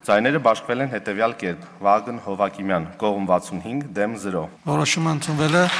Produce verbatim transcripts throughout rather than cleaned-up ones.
Ձայները բաշխվել են հետևյալ կերպ. Վագն Հովակիմյան, կողմ վաթսունհինգ, դեմ զրո։ Որոշումը ընդունվել է։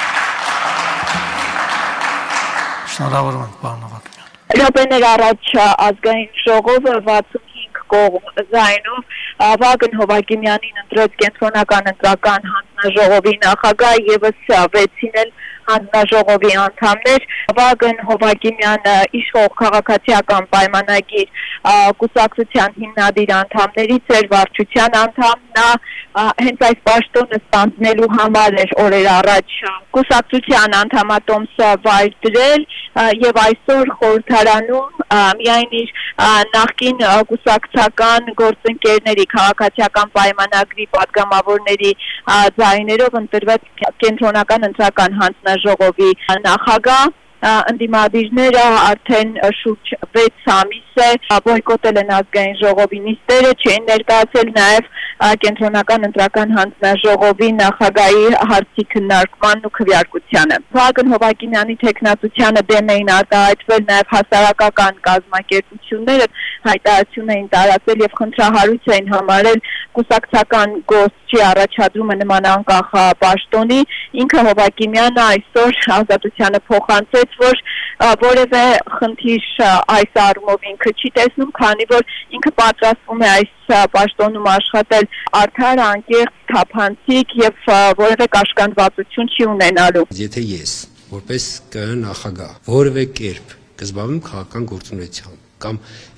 Շնորհավորում ենք, պարոն Հովակիմյան։ Րոպեներ առաջ ազգային ժողովը վաթսունհինգ կողմ ձայնով Վագն Հովակիմյանին ընտրեց կենտրոնական ընտրական հանձնաժողովի նախագահ, ևս վեցին էլ հանձնաժողովի անդամներ։ Վագն Հովակիմյանը իշխող քաղաքացիական պայմանագիր կուսակցության հիմնադիր անդամներից էր, վարչության անդամ, նա հենց այս պաշտոնը ստանձնելու համար էր օրեր առաջ կուսակցության անդամատոմսը վայր դրել եւ այսօր խորհրդարանում միայն իր նախկին կուսակցական գործընկերների քաղաքացիական պայմանագրի պատգամավորների ձայներով ընտրվեց կենտրոնական ընտրական հանձնաժողովի նախագահ։ Ընդդիմադիրները արդեն շուրջ վեց ամիս է բոյկոտել են ազգային ժողովի նիստերը, չէին ներկայացել նաև կենտրոնական ընտրական հանձնաժողովի նախագահի հարցի քննարկմանն ու քվեարկությանը։ Վագն Հովակիմյանի թեկնածությանը դեմ էին արտահայտվել նաև հասարակական կազմակերպությունները, հայտարարություն էին տարածել եւ խնդրահարույց էին համարել կուսակցական գործի առաջադրումը նման անկախ պաշտոնի։ Ինքը Հովակիմյանը այսօր ազատությանը փոխանցեց, որ որևէ խնդիր այս առումով ինքը չի տեսնում, քանի որ ինքը պատրաստվում է այս պաշտոնում աշխատել արդար, անկեղծ, թափանցիկ եւ որևէ կաշկանդվածություն չի ունենալու։ Եթե ես որպես ԿԸ նախագահ որևէ կերպ կզբաղվեմ քաղաքական գործունեությամբ կամ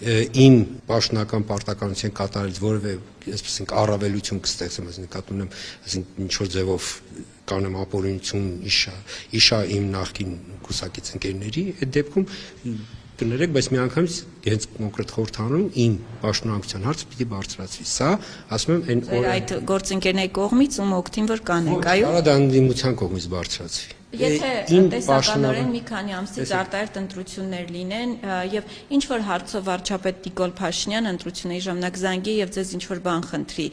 իմ պաշտոնական պարտականության կատարելուց որևէ, այսպես ասենք, առավելություն կստեղծեմ, այսինքն նկատի ունեմ, այսինքն ինչ-որ ձևով կանեմ ապօրինություն իշա, իշա իմ նախկին կուսակից ընկերների, այդ դեպքում կներեք, բայց միանգամից հենց կոնկրետ խորհրդանում իմ պաշտոնանկության հարցը պիտի բարձրացվի։ Սա, ասում եմ, այն Ձեր այդ գործընկերների կողմից ում օգտին որ կանեք, այո։ Կարա դա ընդդիմության կողմից բարձրացվի։ Եթե տեսականորեն մի քանի ամսից արտահերթ ընտրություններ լինեն եւ ինչ որ հարցով վարչապետ Նիկոլ Փաշինյան ընտրությունների ժամանակ զանգի եւ ձեզ ինչ որ բան խնդրի,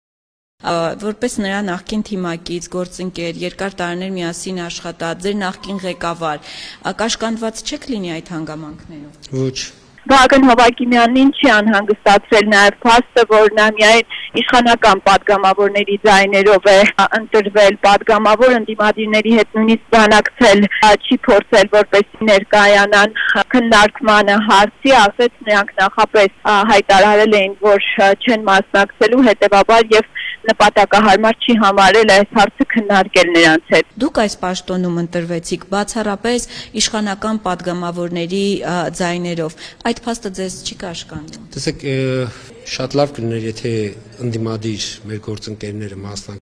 որպես նրա նախկին թիմակից, գործընկեր, երկար տարիներ միասին աշխատած, ձեր նախկին ղեկավար, կաշկանդված չեք լինի այդ հանգամանքներով։ Ոչ։ Վագն Հովակիմյանին չի անհանգստացրել նաև փաստը, որ նա միայն իշխանական պատգամավորների ձայներով է ընտրվել, պատգամավոր ընդդիմադիրների հետ նույնիսկ բանակցել չի փորձել, որպեսզի ներկայանան քննարկմանը հարցի, ասեց նրանք նախապես հայտարարել էին, որ չեն մասնակցելու, հետևաբար եւ նպատակահարմար չի համարել այս հարցը քննարկել նրանց հետ։ Դուք այս պաշտոնում ընտրվեցիք բացառապես իշխանական պատգամավորների ձայներով։ Այդ փաստը ձեզ չի կաշկանդում։ Տեսեք, շատ լավ կլիներ, եթե ընդդիմադիր մեր գործընկերները մասնակցեն,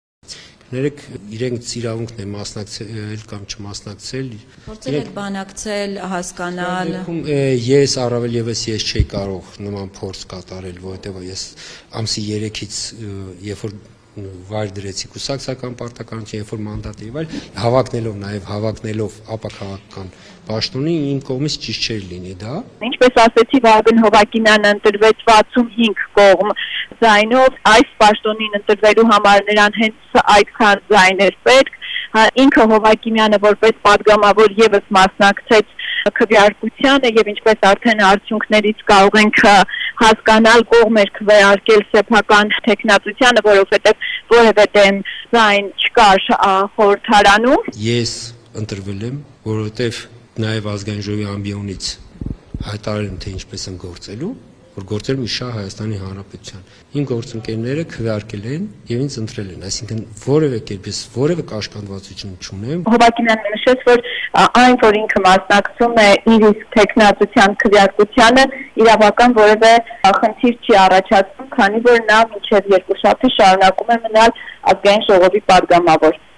ներեք իրենք իրավունքն է մասնակցել կամ չմասնակցել։ Փորձել եք բանակցել, հասկանալ։ Ես առավել եւս ես չէի կարող նման փորձ կատարել, որովհետեւ ես ամսի երեքից երբ որ վայր դրեցի կուսակցական պարտականություն, երբ որ մանդատը եւ այլ, հավակնելով նաեւ հավակնելով ապաքաղաքական պաշտոնի իմ կողմից ճիշտ չէր լինի դա։ Ինչպես ասեցի, Վագն Հովակիմյանը ընտրվեց վաթսունհինգ կողմ ձայնով, այս պաշտոնին ընտրվելու համար նրան հենց այդքան ձայն էր պետք։ Ինքը Հովակիմյանը որպես պատգամավոր եւս մասնակցեց քվեարկությանը եւ ինչպես արդեն արդյունքներից կարող ենք հասկանալ, կողմ էր քվեարկել սեփական տեխնացությանը, որովհետեւ որևէ դեմ ձայն չկար խորհրդարանում։ Ես ընտրվել եմ, որովհետեւ նաեւ ազգային ժողովի ամբիոնից հայտարարել եմ, թե ինչպես եմ գործելու, որ գործել եմ իշա Հայաստանի Հանրապետության։ Իմ գործընկերները քվեարկել են եւ ինձ ընտրել են, այսինքն որևէ կերպ ես որևէ կաշկանդվածություն չունեմ։ Հովակիմյանը նշեց, որ այն, որ ինքը մասնակցում է իր իսկ տեխնացության քվեարկությանը, իրավական որևէ խնդիր չի առաջացնում, քանի որ նա մինչեւ երկուշաբթի շարունակում է մնալ ազգային ժողովի պատգամավոր։